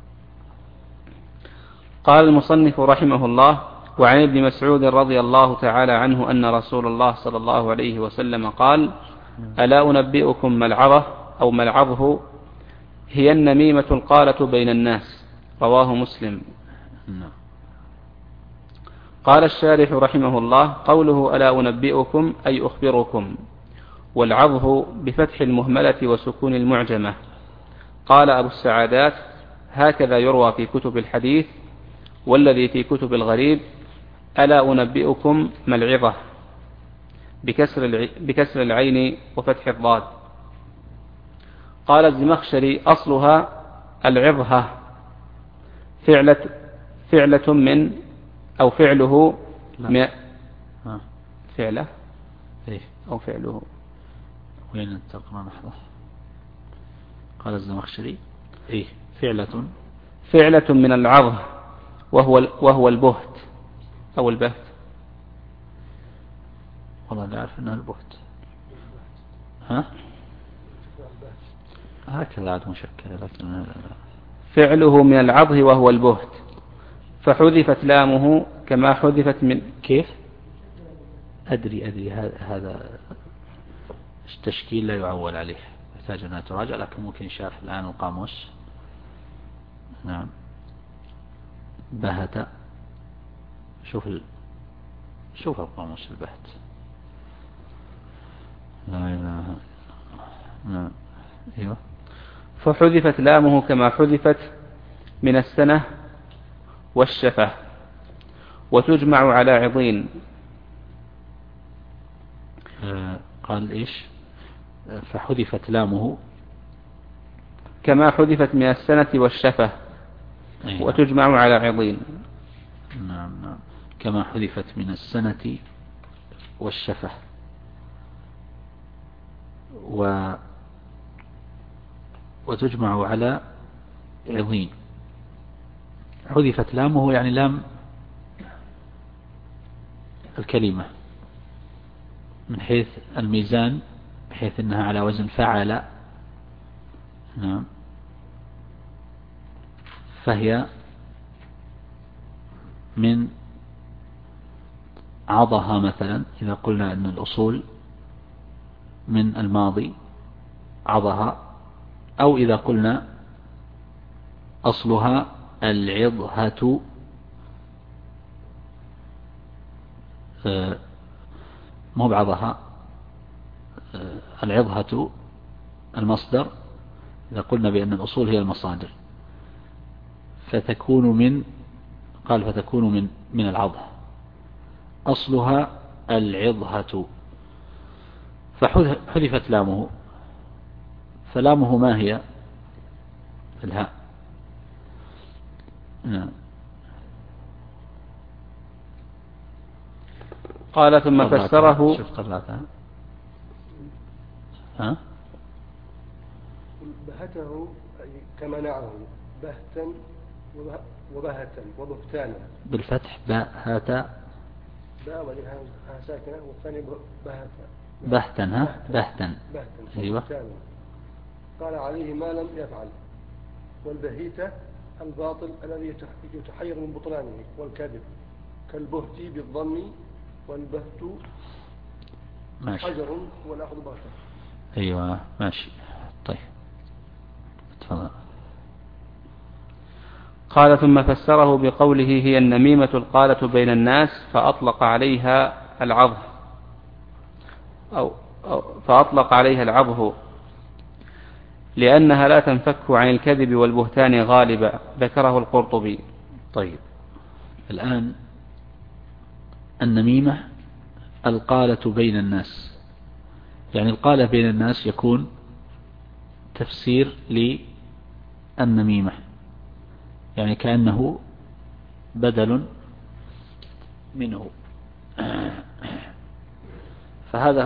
قال المصنف رحمه الله وعن ابن مسعود رضي الله تعالى عنه أن رسول الله صلى الله عليه وسلم قال ألا أنبئكم ما العظة أو ما العظه؟ هي النميمة القالة بين الناس. رواه مسلم. قال الشارح رحمه الله قوله ألا أنبئكم أي أخبركم، والعظه بفتح المهملة وسكون المعجمة. قال أبو السعادات هكذا يروى في كتب الحديث، والذي في كتب الغريب ألا أنبئكم ما العظة بكسر العين وفتح الضاد. قال الزمخشري أصلها العظة فعلة من أو فعله فعله أو فعله. وين تقرأ لحظة؟ قال الزمخشري فعلة من العظ وهو البهت أو البهت. والله لا أعرف أنها البهت. هكذا عاد مشكلة، لكن فعله من العظ وهو البهت، فحذفت لامه كما حذفت من كيف؟ أدري هذا التشكيل لا يعول عليه، يحتاج أنها تراجع، لكن ممكن شاف الآن القاموس. نعم. بهت، شوف القاموس البهت. لا إله. نعم. أيوة. فحذفت لامه كما حذفت من السنة والشفة، وتجمع على عضين. قال إيش؟ فحذفت لامه كما حذفت من السنة والشفة. أيوة. وتجمع على عضين. نعم نعم. كما حذفت من السنة والشفة وتجمع على عضين. حذفت لامه يعني لام الكلمة من حيث الميزان، بحيث أنها على وزن فعل. نعم. فهي من عضها مثلا، إذا قلنا أن الأصول من الماضي عضها، أو إذا قلنا أصلها العضهة، مو بعضها، العضهة المصدر، إذا قلنا بأن الأصول هي المصادر، فتكون من، قال فتكون من العضه، أصلها العضهة. فحذفت لامه، فلامه ما هي؟ الهاء. نعم. قال ثم فسره. شوف طلعتها. ها؟ بهته أي كمنعه، بهتا وبهتا وبهتانا. بالفتح بهتا. باء ولها ساكنة، والثاني بهتا. بهتا. ها؟ بهتا. أيوة. قال عليه ما لم يفعل. والبهيتة الباطل الذي يتحير من بطلانه والكذب، كالبهتي بالضم، والبهت ماشي. حجر والأخذ باشر. أيوة ماشي. طيب تفضل. قال ثم فسره بقوله هي النميمة القالة بين الناس، فأطلق عليها العضه، فأطلق عليها العضه لأنها لا تنفك عن الكذب والبهتان غالبا، ذكره القرطبي. طيب الآن النميمة القالة بين الناس، يعني القالة بين الناس يكون تفسير للنميمة، يعني كأنه بدل منه. فهذا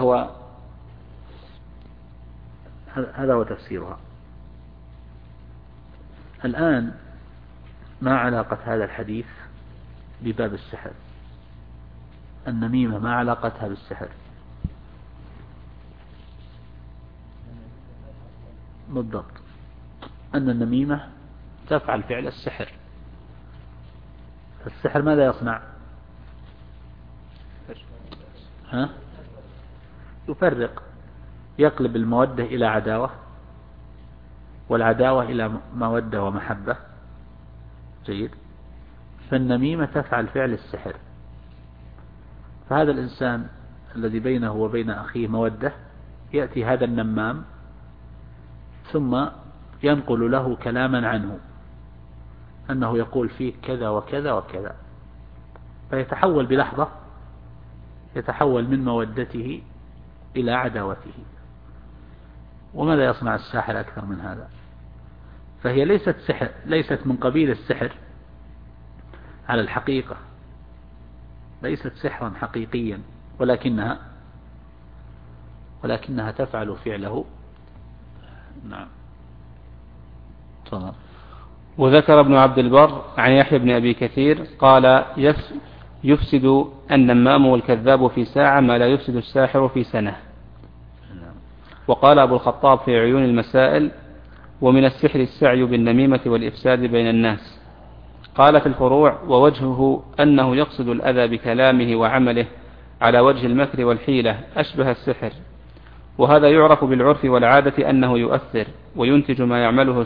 هو تفسيرها. الآن ما علاقة هذا الحديث بباب السحر؟ النميمة ما علاقتها بالسحر؟ بالضبط، أن النميمة تفعل فعل السحر. السحر ماذا يصنع؟ ها؟ يفرق، يقلب المودة إلى عداوة، والعداوة إلى مودة ومحبة. جيد. فالنميمة تفعل فعل السحر. فهذا الإنسان الذي بينه وبين أخيه مودة، يأتي هذا النمام ثم ينقل له كلاما عنه، أنه يقول فيه كذا وكذا وكذا، فيتحول بلحظة، يتحول من مودته إلى عداوته. وماذا يصنع الساحر أكثر من هذا؟ فهي ليست سحر، ليست من قبيل السحر على الحقيقة، ليست سحرا حقيقيا، ولكنها تفعل فعله. نعم. تفضل. وذكر ابن عبد البر عن يحيى بن أبي كثير قال يفسد النمام والكذاب في ساعة ما لا يفسد الساحر في سنة. وقال أبو الخطاب في عيون المسائل ومن السحر السعي بالنميمة والإفساد بين الناس. قال في الفروع ووجهه أنه يقصد الأذى بكلامه وعمله على وجه المكر والحيلة أشبه السحر، وهذا يعرف بالعرف والعادة أنه يؤثر وينتج ما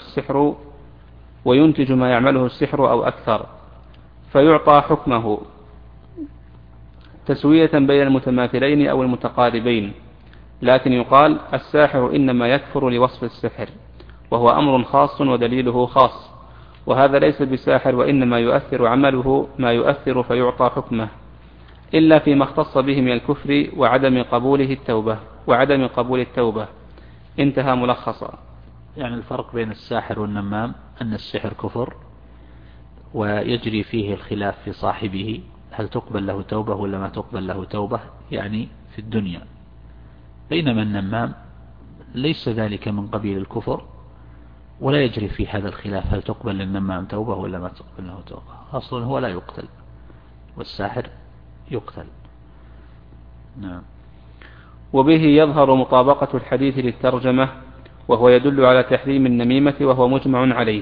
يعمله السحر أو أكثر، فيعطى حكمه تسوية بين المتماثلين أو المتقاربين، لكن يقال الساحر إنما يكفر لوصف السحر، وهو أمر خاص ودليله خاص، وهذا ليس بساحر، وإنما يؤثر عمله ما يؤثر فيعطى حكمه، إلا فيما اختص به من الكفر وعدم قبول التوبة. انتهى ملخصا. يعني الفرق بين الساحر والنمام أن السحر كفر ويجري فيه الخلاف في صاحبه، هل تقبل له توبة ولا ما تقبل له توبة، يعني في الدنيا. بينما النمام ليس ذلك من قبيل الكفر ولا يجري في هذا الخلاف، هل تقبل للنمام توبة ولا ما تقبل له توبة. أصلا هو لا يقتل والساحر يقتل. نعم. وبه يظهر مطابقة الحديث للترجمة، وهو يدل على تحريم النميمة، وهو مجمع عليه.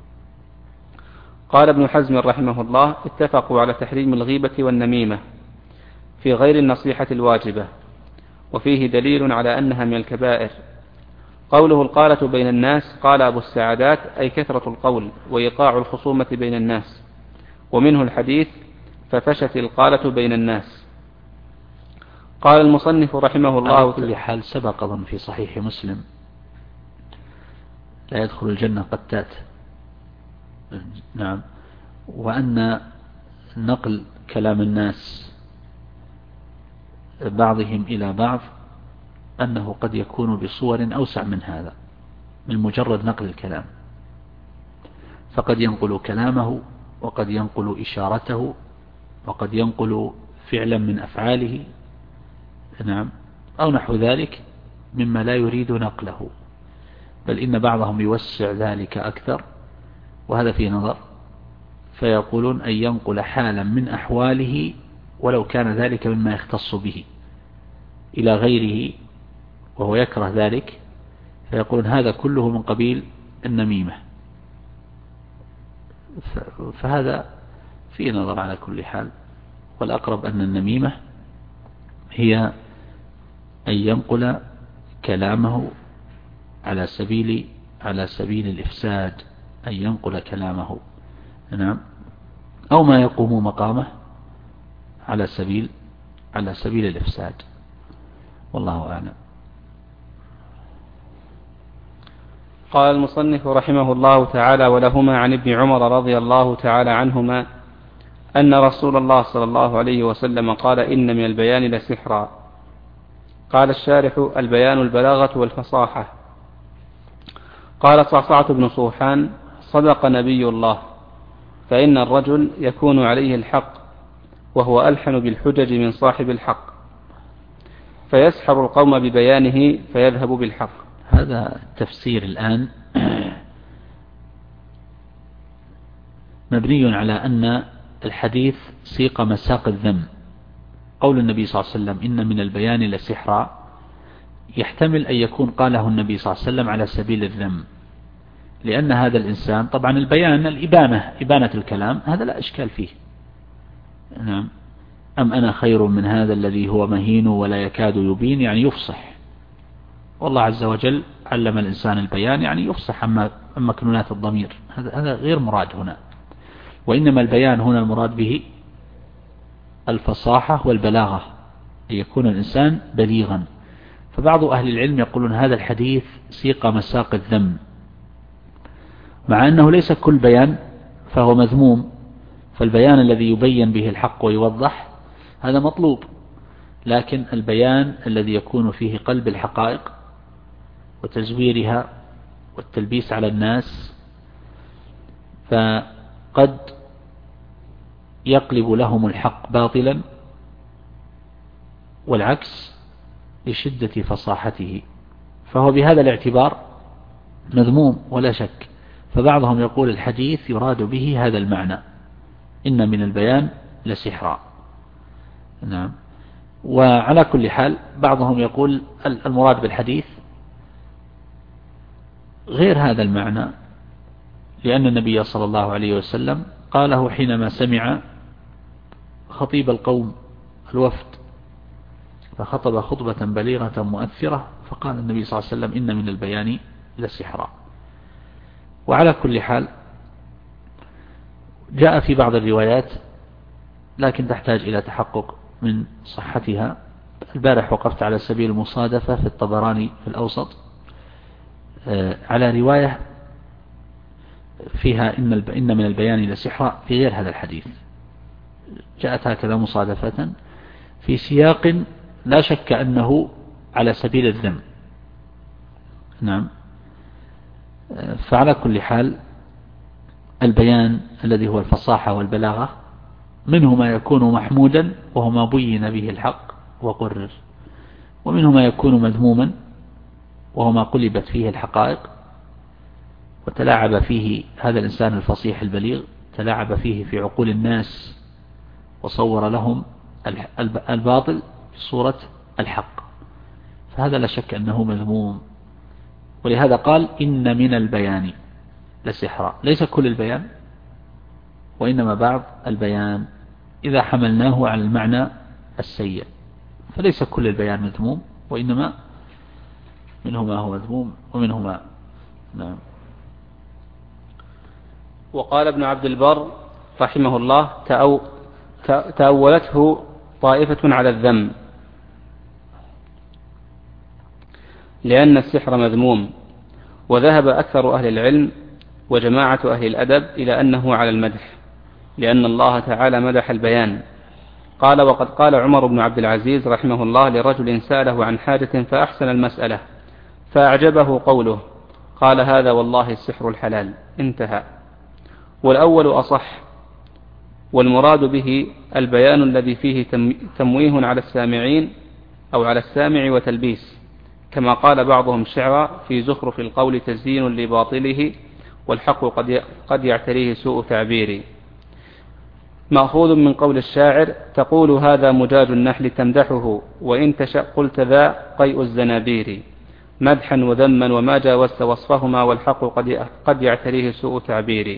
قال ابن حزم رحمه الله: اتفقوا على تحريم الغيبة والنميمة في غير النصيحة الواجبة، وفيه دليل على أنها من الكبائر. قوله القالة بين الناس، قال أبو السعادات أي كثرة القول وإيقاع الخصومة بين الناس، ومنه الحديث ففشت القالة بين الناس. قال المصنف رحمه الله على كل حال سبق أظن في صحيح مسلم لا يدخل الجنة قتات. نعم. وأن نقل كلام الناس بعضهم إلى بعض أنه قد يكون بصور أوسع من هذا، من مجرد نقل الكلام، فقد ينقل كلامه وقد ينقل إشارته وقد ينقل فعلا من أفعاله، نعم، أو نحو ذلك مما لا يريد نقله، بل إن بعضهم يوسع ذلك أكثر، وهذا في نظر، فيقولون أن ينقل حالا من أحواله ولو كان ذلك مما يختص به إلى غيره وهو يكره ذلك، فيقولون هذا كله من قبيل النميمة. فهذا في نظر على كل حال، والأقرب أن النميمة هي أن ينقل كلامه على سبيل الإفساد، أن ينقل كلامه، نعم، أو ما يقوم مقامه على سبيل الإفساد، والله أعلم. قال المصنف رحمه الله تعالى: ولهما عن ابن عمر رضي الله تعالى عنهما أن رسول الله صلى الله عليه وسلم قال: إن من البيان لسحرا. قال الشارح: البيان البلاغة والفصاحة. قال صعصعة بن صوحان: صدق نبي الله، فإن الرجل يكون عليه الحق وهو ألحن بالحجج من صاحب الحق، فيسحر القوم ببيانه فيذهب بالحق. هذا التفسير الآن مبني على أن الحديث سيق مساق الذم. قول النبي صلى الله عليه وسلم إن من البيان لسحرا يحتمل أن يكون قاله النبي صلى الله عليه وسلم على سبيل الذم، لأن هذا الإنسان طبعا البيان إبانة الكلام، هذا لا إشكال فيه، نعم. أم أنا خير من هذا الذي هو مهين ولا يكاد يبين، يعني يفصح، والله عز وجل علم الإنسان البيان، يعني يفصح عن مكنونات الضمير، هذا غير مراد هنا، وإنما البيان هنا المراد به الفصاحة والبلاغة، أن يكون الإنسان بليغا. فبعض أهل العلم يقولون هذا الحديث سيق مساق الذم، مع أنه ليس كل بيان فهو مذموم، فالبيان الذي يبين به الحق ويوضح هذا مطلوب، لكن البيان الذي يكون فيه قلب الحقائق وتزويرها والتلبيس على الناس فقد يقلب لهم الحق باطلا، والعكس لشدة فصاحته، فهو بهذا الاعتبار مذموم ولا شك. فبعضهم يقول الحديث يراد به هذا المعنى، إن من البيان لسحرا، نعم. وعلى كل حال بعضهم يقول المراد بالحديث غير هذا المعنى، لأن النبي صلى الله عليه وسلم قاله حينما سمع خطيب القوم الوفد، فخطب خطبة بليغة مؤثرة، فقال النبي صلى الله عليه وسلم إن من البيان لسحرا. وعلى كل حال جاء في بعض الروايات، لكن تحتاج إلى تحقق من صحتها، البارح وقفت على سبيل المصادفة في الطبراني في الأوسط على رواية فيها إن من البيان لسحرا في غير هذا الحديث، جاءت هكذا مصادفة في سياق لا شك أنه على سبيل الذم. نعم. فعلى كل حال البيان الذي هو الفصاحة والبلاغة منه ما يكون محمودا وهو ما بين به الحق وقرر، ومنه ما يكون مذموما وهو ما قلبت فيه الحقائق وتلاعب فيه هذا الإنسان الفصيح البليغ، تلاعب فيه في عقول الناس وصور لهم الباطل في صورة الحق، فهذا لا شك أنه مذموم. ولهذا قال إن من البيان لسحرا، ليس كل البيان وإنما بعض البيان إذا حملناه على المعنى السيء، فليس كل البيان مذموم وإنما منه ما هو مذموم ومنه ما. نعم. وقال ابن عبد البر رحمه الله تأولته طائفة على الذم لأن السحر مذموم، وذهب أكثر أهل العلم وجماعة أهل الأدب إلى أنه على المدح، لأن الله تعالى مدح البيان. قال: وقد قال عمر بن عبد العزيز رحمه الله لرجل سأله عن حاجة فأحسن المسألة فأعجبه قوله، قال: هذا والله السحر الحلال، انتهى. والأول أصح، والمراد به البيان الذي فيه تمويه على السامعين أو على السامع وتلبيس، كما قال بعضهم شعرا في زخرف القول تزيين لباطله والحق قد يعتريه سوء تعبيري، مأخوذ من قول الشاعر: تقول هذا مجاج النحل تمدحه، وإن تشأ قلت ذا قيء الزنابير، مدحا وذما وما جاوزت وصفهما والحق قد يعتريه سوء تعبيري.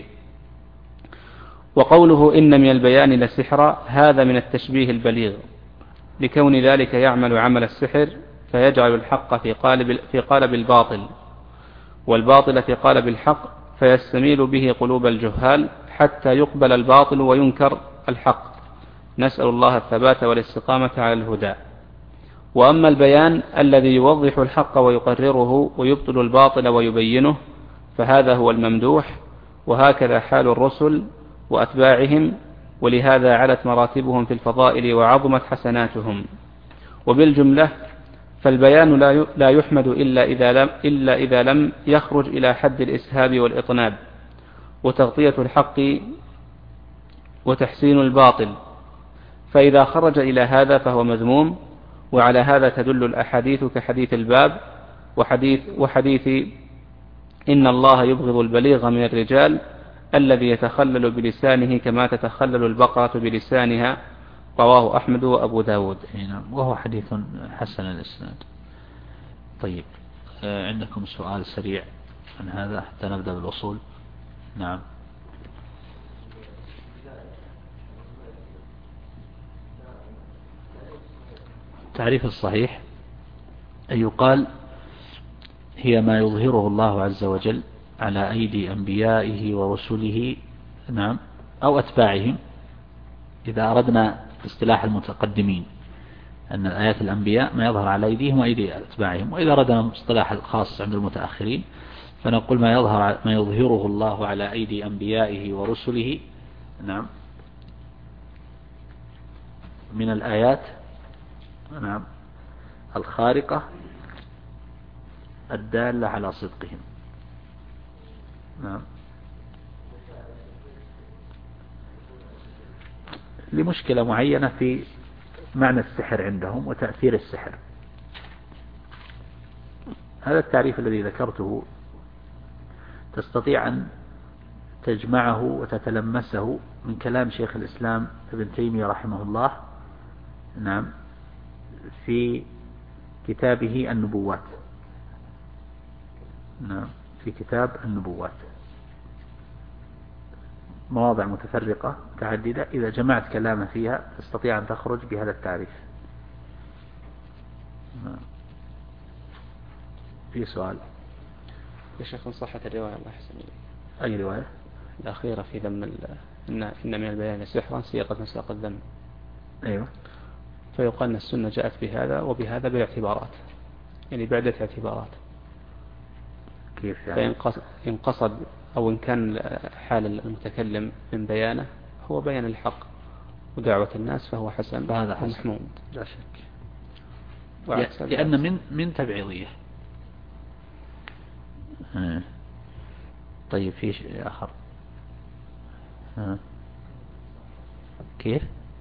وقوله إن من البيان لسحرا هذا من التشبيه البليغ، لكون ذلك يعمل عمل السحر فيجعل الحق في قالب الباطل، والباطل في قالب الحق، فيستميل به قلوب الجهال حتى يقبل الباطل وينكر الحق. نسأل الله الثبات والاستقامة على الهدى. وأما البيان الذي يوضح الحق ويقرره ويبطل الباطل ويبينه فهذا هو الممدوح، وهكذا حال الرسل وأتباعهم، ولهذا علت مراتبهم في الفضائل وعظمت حسناتهم. وبالجملة فالبيان لا يحمد إلا إذا لم يخرج إلى حد الإسهاب والإطناب وتغطية الحق وتحسين الباطل، فإذا خرج إلى هذا فهو مذموم. وعلى هذا تدل الأحاديث كحديث الباب وحديث إن الله يبغض البليغ من الرجال الذي يتخلل بلسانه كما تتخلل البقرة بلسانها، رواه أحمد وأبو داود. وهو حديث حسن الإسناد. طيب، عندكم سؤال سريع عن هذا حتى نبدأ بالأصول؟ نعم. تعريف الصحيح أن يقال هي ما يظهره الله عز وجل على أيدي أنبيائه ورسله، نعم، أو أتباعهم، إذا أردنا اصطلاح المتقدمين أن الآيات الأنبياء ما يظهر على أيديهم وأيدي أتباعهم، وإذا أردنا اصطلاح الخاص عند المتأخرين فنقول ما يظهره الله على أيدي أنبيائه ورسله، نعم، من الآيات، نعم، الخارقة الدالة على صدقهم. نعم. لمشكلة معينة في معنى السحر عندهم وتأثير السحر. هذا التعريف الذي ذكرته تستطيع أن تجمعه وتتلمسه من كلام شيخ الإسلام ابن تيمية رحمه الله، نعم، في كتابه النبوات. نعم، في كتاب النبوات مواضع متفرقة متعددة، إذا جمعت كلامه فيها تستطيع أن تخرج بهذا التعريف. نعم. في سؤال يا شيخ، صحة الرواية الله يحسن إليك. أي رواية؟ الأخيرة في ذم إن من البيان سحرا سياقة مساق الذم. أيوة. فيقال أن السنة جاءت بهذا وبهذا بالاعتبارات، يعني بعدة اعتبارات. كيف يعني؟ فإن قصد أو إن كان حال المتكلم من بيانه هو بيان الحق ودعوة الناس فهو حسن، هذا محمود لا شك، لأن من تبعيضية. طيب في شيء آخر؟ كيف؟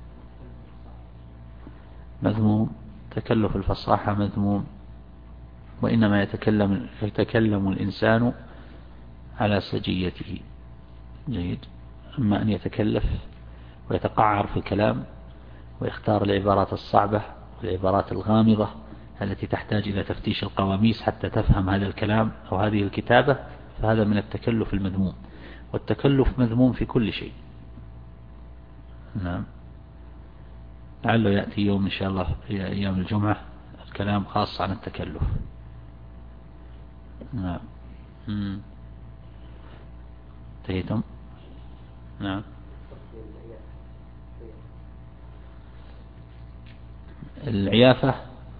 مذموم، تكلف الفصاحة مذموم، وإنما يتكلم الإنسان على سجيته. جيد. أما أن يتكلف ويتقعر في الكلام ويختار العبارات الصعبة والعبارات الغامضة التي تحتاج إلى تفتيش القواميس حتى تفهم هذا الكلام أو هذه الكتابة، فهذا من التكلف المذموم، والتكلف مذموم في كل شيء. نعم. لعله يأتي يوم إن شاء الله في أيام الجمعة الكلام خاص عن التكلف. نعم. انتهيتم؟ نعم. العيافة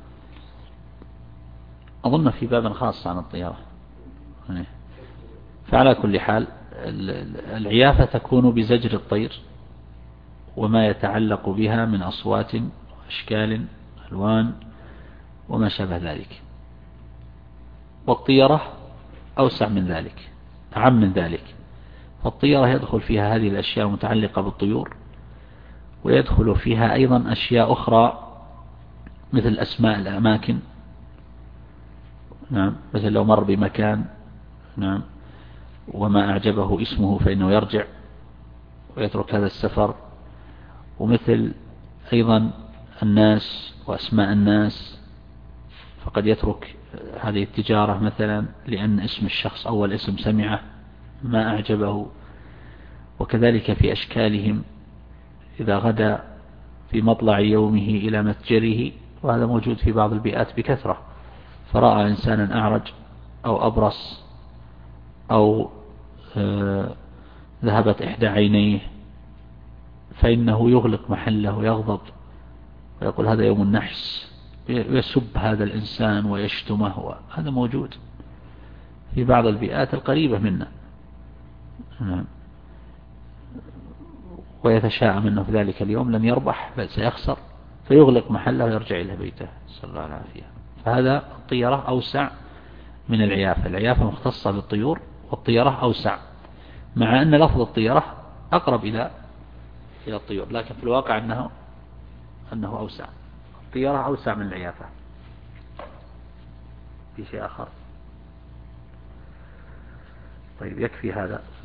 أظن في باب خاص عن الطيارة. فعلى كل حال العيافة تكون بزجر الطير وما يتعلق بها من أصوات وأشكال ألوان وما شابه ذلك. والطيرة أوسع من ذلك، أعم من ذلك. فالطيرة يدخل فيها هذه الأشياء المتعلقة بالطيور، ويدخل فيها أيضا أشياء أخرى مثل أسماء الأماكن. نعم. مثل لو مر بمكان، نعم، وما أعجبه اسمه فإنه يرجع ويترك هذا السفر. ومثل أيضا الناس وأسماء الناس، فقد يترك هذه التجارة مثلا لأن اسم الشخص أول اسم سمعه ما أعجبه. وكذلك في أشكالهم، إذا غدا في مطلع يومه إلى متجره، وهذا موجود في بعض البيئات بكثرة، فرأى إنسانا أعرج أو أبرص أو ذهبت إحدى عينيه، فإنه يغلق محله ويغضب ويقول هذا يوم النحس، ويسب هذا الإنسان ويشتمه. هذا موجود في بعض البيئات القريبة منا. ويتشاءم أنه في ذلك اليوم لن يربح بل سيخسر، فيغلق محله ويرجع إلى بيته، صلى الله عليه وسلم. فهذا الطيرة أوسع من العيافة. العيافة مختصة بالطيور، والطيرة أوسع، مع أن لفظ الطيرة أقرب إلى الطيور، لكن في الواقع أنه أوسع. الطيرة أوسع من العيافة. في شيء آخر؟ طيب يكفي هذا.